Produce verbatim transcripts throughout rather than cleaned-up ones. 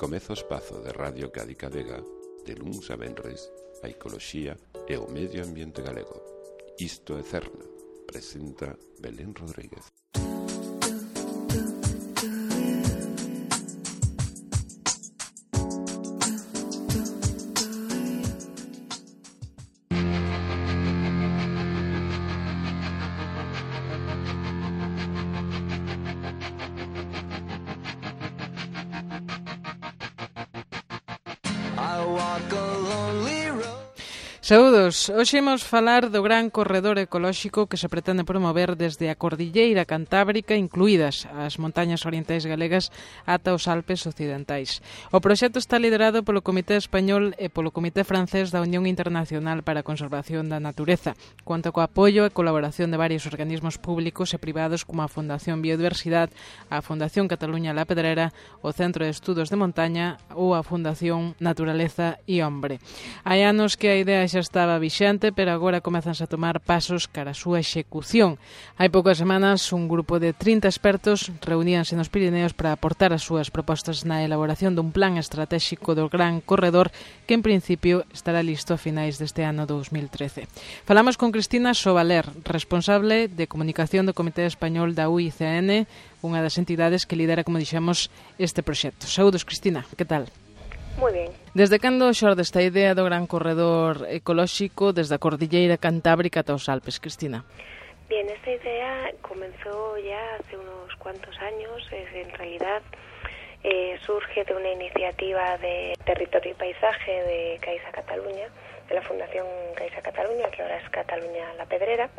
Comeza o espazo de Radio Cádiz Vega, de luns a venres, a ecoloxía e o medio ambiente galego. Isto é Cerna, presenta Belén Rodríguez. Saúdos, hoxe imos falar do gran corredor ecolóxico que se pretende promover desde a Cordilleira Cantábrica, incluídas as montañas orientais galegas, ata os Alpes occidentais. O proxecto está liderado polo Comité Español e polo Comité Francés da Unión Internacional para a Conservación da Natureza, conta co apoio e colaboración de varios organismos públicos e privados como a Fundación Biodiversidade, a Fundación Cataluña La Pedrera, o Centro de Estudos de Montaña ou a Fundación Naturaleza e Hombre. Hai anos que a idea xa estaba vixente, pero agora comezanse a tomar pasos cara a súa execución. Hai poucas semanas, un grupo de trinta expertos reuníanse nos Pirineos para aportar as súas propostas na elaboración dun plan estratégico do gran corredor que, en principio, estará listo a finais deste ano dous mil trece. Falamos con Cristina Sobaler, responsable de comunicación do Comité Español da U I C N, unha das entidades que lidera, como dixemos, este proxecto. Saúdos, Cristina, que tal? Moi ben. Desde cando xorde esta idea do gran corredor ecolóxico desde a Cordilleira Cantábrica ata os Alpes, Cristina? Bien, esta idea comenzó ya hace unos cuantos años. Es, en realidad eh, surge de una iniciativa de Territorio y Paisaje de Caixa Cataluña, de la Fundación Caixa Cataluña, que ahora es Cataluña La Pedrera,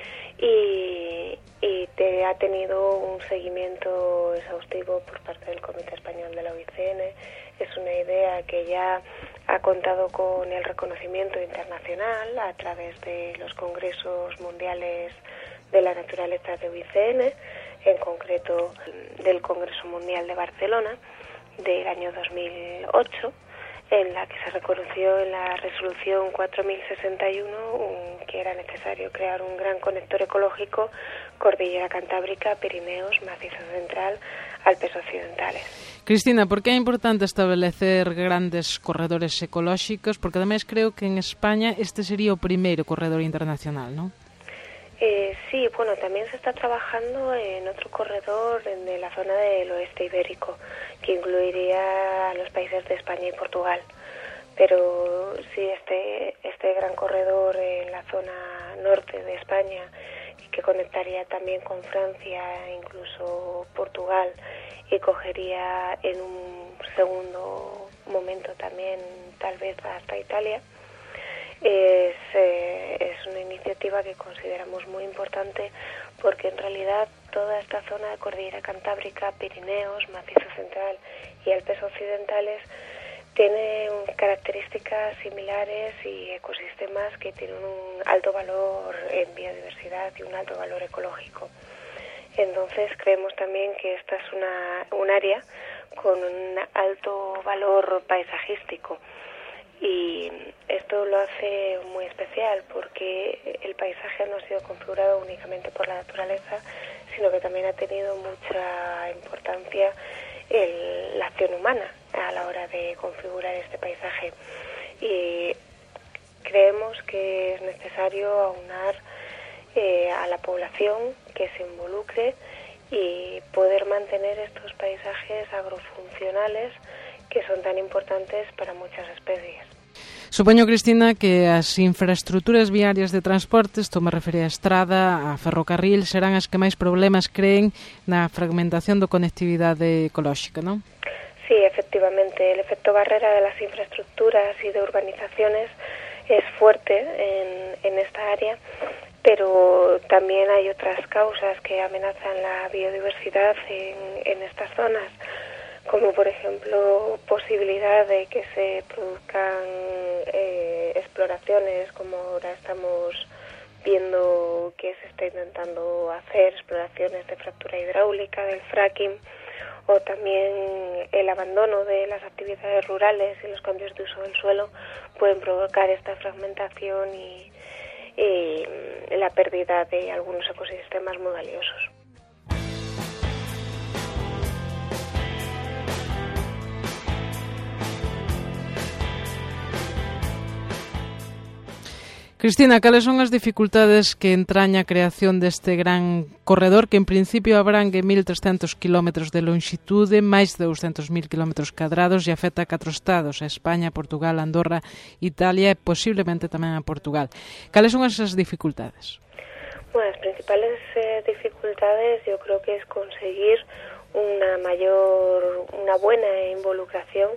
y, y te ha tenido un seguimiento exhaustivo por parte del Comité Español de la U I C N. Es una idea que ya ha contado con el reconocimiento internacional a través de los congresos mundiales de la naturaleza de U I C N, en concreto del Congreso Mundial de Barcelona del año dos mil ocho, en la que se reconoció en la resolución cuatro mil sesenta y uno un, que era necesario crear un gran conector ecológico Cordillera Cantábrica, Pirineos, Macizo Central, Alpes Occidentales. Cristina, por que é importante establecer grandes corredores ecolóxicos? Porque ademais creo que en España este sería o primeiro corredor internacional, ¿no? Eh, sí, bueno, también se está trabajando en otro corredor de la zona del oeste ibérico, que incluiría a los países de España y Portugal. Pero sí, este, este gran corredor en la zona norte de España, que conectaría también con Francia, incluso Portugal, y cogería en un segundo momento también tal vez hasta Italia, es, eh, es una iniciativa que consideramos muy importante porque en realidad toda esta zona de Cordillera Cantábrica, Pirineos, Macizo Central y Alpes Occidentales tiene características similares y ecosistemas que tienen un alto valor en biodiversidad y un alto valor ecológico. Entonces creemos también que esta es una, un área con un alto valor paisajístico y esto lo hace muy especial porque el paisaje no ha sido configurado únicamente por la naturaleza, sino que también ha tenido mucha importancia el, la acción humana a la hora de configurar este paisaje. Y creemos que es necesario aunar eh, a la población que se involucre y poder mantener estos paisajes agrofuncionales que son tan importantes para muchas especies. Supoño, Cristina, que as infraestructuras viarias de transporte, isto me refere a estrada, a ferrocarril, serán as que máis problemas creen na fragmentación da conectividade ecolóxica, non? Sí, efectivamente, el efecto barrera de las infraestructuras y de urbanizaciones es fuerte en, en esta área, pero también hay otras causas que amenazan la biodiversidad en, en estas zonas, como por ejemplo posibilidad de que se produzcan eh, exploraciones, como ahora estamos viendo que se está intentando hacer, exploraciones de fractura hidráulica, del fracking, o también el abandono de las actividades rurales y los cambios de uso del suelo pueden provocar esta fragmentación y, y la pérdida de algunos ecosistemas muy valiosos. Cristina, cales son as dificultades que entraña a creación deste gran corredor que en principio abrangue mil trescentos kilómetros de longitude, máis de douscentos mil kilómetros cadrados e afecta a catro estados, a España, Portugal, Andorra, Italia e posiblemente tamén a Portugal. Cales son esas dificultades? Bueno, las principales eh, dificultades yo creo que es conseguir una mayor, una buena involucración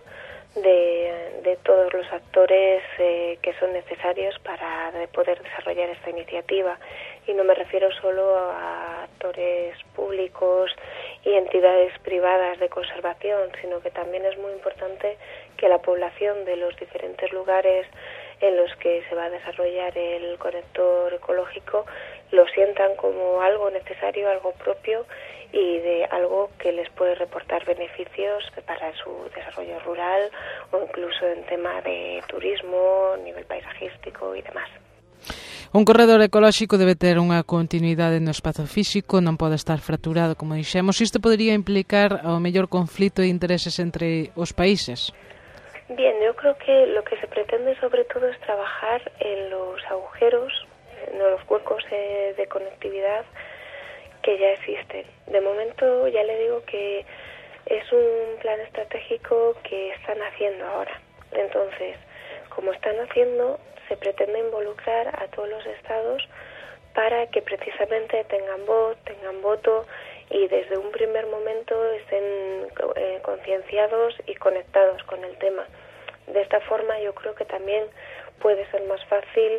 De, de todos los actores eh, que son necesarios para de poder desarrollar esta iniciativa. Y no me refiero solo a actores públicos y entidades privadas de conservación, sino que también es muy importante que la población de los diferentes lugares en los que se va a desarrollar el conector ecológico lo sientan como algo necesario, algo propio y de algo que les puede reportar beneficios para su desarrollo rural o incluso en tema de turismo, nivel paisajístico y demás. Un corredor ecolóxico debe ter unha continuidade no espazo físico, non pode estar fracturado, como dixemos. Isto podría implicar ao mellor conflito de intereses entre os países? Bien, yo creo que lo que se pretende sobre todo es trabajar en los agujeros, en los huecos eh, de conectividad que ya existen. De momento ya le digo que es un plan estratégico que están haciendo ahora. Entonces, como están haciendo, se pretende involucrar a todos los estados para que precisamente tengan voz, tengan voto y desde un primer momento estén eh, concienciados y conectados con el tema. De esta forma yo creo que también puede ser más fácil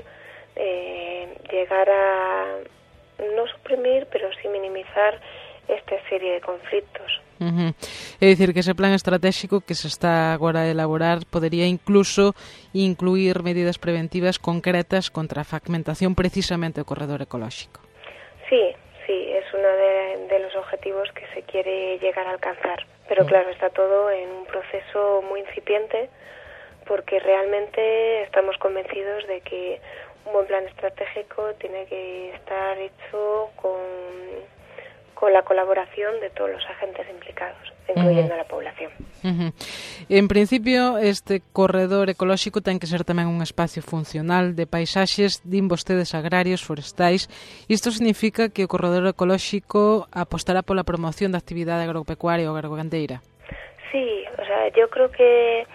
eh, llegar a no suprimir, pero sí minimizar esta serie de conflictos. Uh-huh. É dicir, que ese plan estratégico que se está agora a elaborar podería incluso incluir medidas preventivas concretas contra a fragmentación precisamente do corredor ecolóxico. Sí, sí, es uno de, de los objetivos que se quiere llegar a alcanzar. Pero uh-huh. claro, está todo en un proceso muy incipiente porque realmente estamos convencidos de que un buen plan estratégico tiene que estar hecho con, con la colaboración de todos los agentes implicados, incluyendo uh-huh. a la población. Uh-huh. En principio, este corredor ecolóxico ten que ser tamén un espacio funcional de paisaxes, din vostedes agrarios, forestais. Isto significa que o corredor ecolóxico apostará pola promoción da actividade agropecuaria ou agrogandeira? Sí, o sea, yo creo que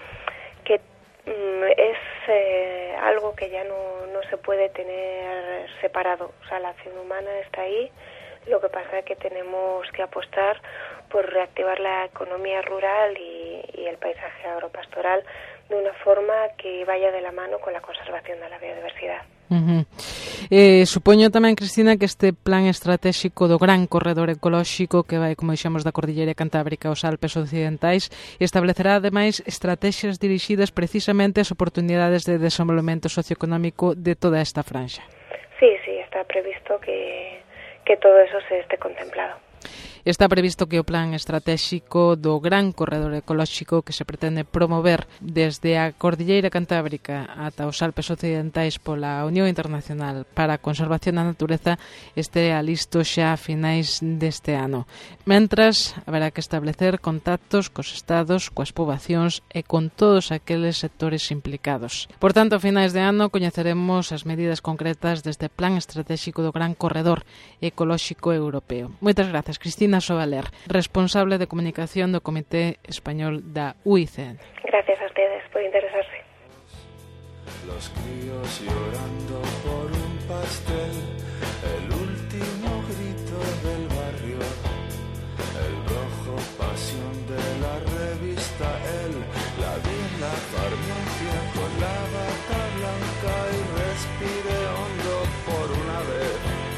es eh, algo que ya no, no se puede tener separado. O sea, la acción humana está ahí. Lo que pasa es que tenemos que apostar por reactivar la economía rural y, y el paisaje agropastoral de una forma que vaya de la mano con la conservación de la biodiversidad. Uh-huh. Eh, supoño tamén, Cristina, que este plan estratégico do gran corredor ecolóxico que vai, como dixemos, da Cordilleira Cantábrica aos Alpes Occidentais establecerá, ademais, estrategias dirixidas precisamente ás oportunidades de desenvolvemento socioeconómico de toda esta franxa. Sí, sí, está previsto que, que todo eso se esté contemplado. Está previsto que o plan estratégico do gran corredor ecolóxico que se pretende promover desde a Cordilleira Cantábrica ata os Alpes Occidentais pola Unión Internacional para a Conservación da Natureza estea listo xa a finais deste ano. Mentras, haberá que establecer contactos cos estados, coas poboacións e con todos aqueles sectores implicados. Por tanto, a finais de ano coñeceremos as medidas concretas deste plan estratégico do gran corredor ecolóxico europeo. Moitas grazas, Cristina Sobaler, responsable de comunicación do Comité Español da U I C N. Gracias a ustedes por interesarse. Los críos llorando por un pastel, el último grito del barrio, el rojo pasión de la revista El, la vi en la farmacia con la bata blanca y respiré hondo por una vez.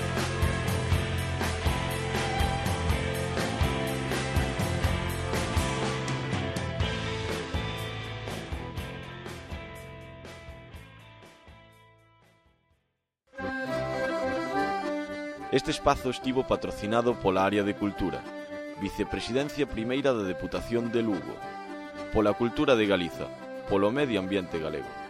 Este espazo estivo patrocinado pola Área de Cultura, Vicepresidencia Primeira da Deputación de Lugo, pola Cultura de Galiza, polo Medio Ambiente Galego.